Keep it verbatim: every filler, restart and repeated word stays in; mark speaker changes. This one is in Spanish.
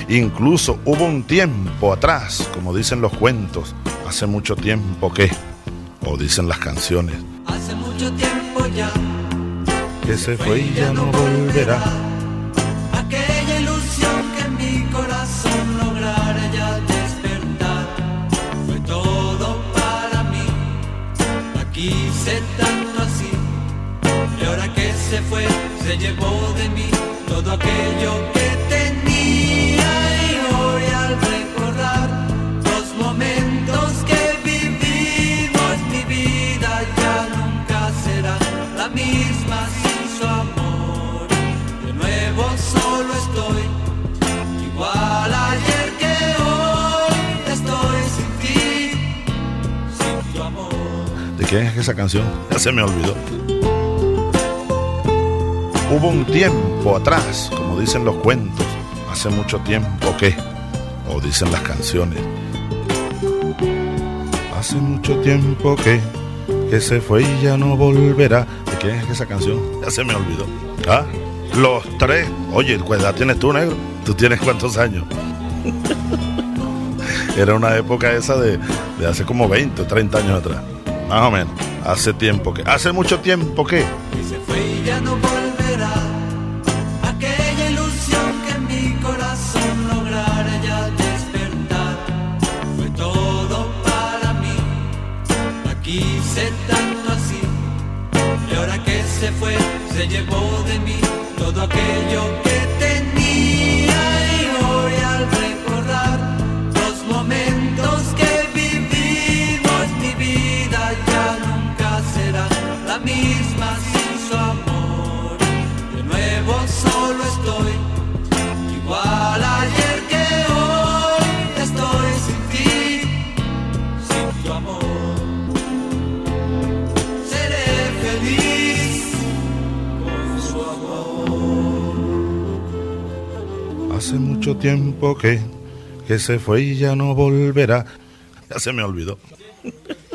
Speaker 1: Incluso hubo un tiempo atrás, como dicen los cuentos, hace mucho tiempo que, o dicen las canciones,
Speaker 2: hace mucho tiempo ya,
Speaker 1: que se fue y ya no volverá.
Speaker 2: Aquella ilusión que en mi corazón lograra ya despertar, fue todo para mí, la quise tanto así, y ahora que se fue, se llevó de mí todo aquello que tenía, y hoy al recordar los momentos que vivimos, mi vida ya nunca será la misma sin su amor. De nuevo solo estoy, igual ayer que hoy, estoy sin ti, sin tu amor.
Speaker 1: ¿De quién es esa canción? Ya se me olvidó. Hubo un tiempo atrás, como dicen los cuentos, hace mucho tiempo que, o dicen las canciones, hace mucho tiempo que, que se fue y ya no volverá. ¿De quién es esa canción? Ya se me olvidó. ¿Ah? Los Tres. Oye, ¿cuál edad tienes tú, negro? ¿Tú tienes cuántos años? Era una época esa de, de hace como veinte o treinta años atrás. Más o menos. Hace tiempo que, hace mucho tiempo que.
Speaker 2: Y se fue y ya no volverá. Aquella ilusión que en mi corazón lograra ya despertar, fue todo para mí, la quise tanto así, y ahora que se fue, se llevó de mí todo aquello que tenía, y hoy al recordar los momentos que vivimos, mi vida ya nunca será la misma sin su amor. De nuevo solo estoy, igual ayer que hoy, estoy sin ti, sin tu amor. Seré feliz con su amor.
Speaker 1: Hace mucho tiempo que, que se fue y ya no volverá. Ya se me olvidó.